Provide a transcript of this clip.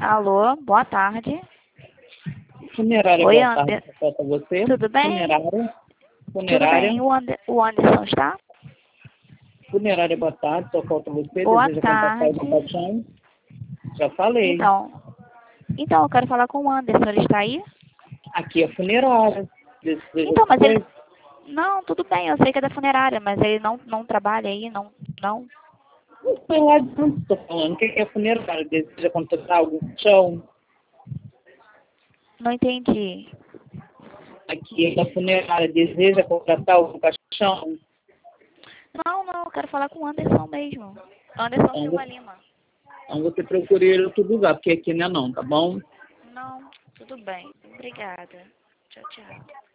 Alô, boa tarde. Funerária, Oi, boa tarde. Falta você? Tudo bem? Funerária. Tudo Funerária. bem? O Anderson está? Funerária, boa tarde. Só falta você. Boa Deseja contratar tarde. o caixão? Já falei. Então, eu quero falar com o Anderson. Ele está aí? Aqui é funerária. Deseja Então, mas ele... você? Não, tudo bem, eu sei que é da funerária, mas ele não trabalha aí, não? Não sei lá de onde estou falando. O que é funerária? Deseja contratar algum caixão? Não entendi. Aqui é da funerária. Deseja contratar algum caixão? Não, eu quero falar com o Anderson mesmo. Anderson Então, Silva Lima. então você procura ele em outro lugar, porque aqui não é não, tá bom? Não, tudo bem. Obrigada. Tchau, tchau.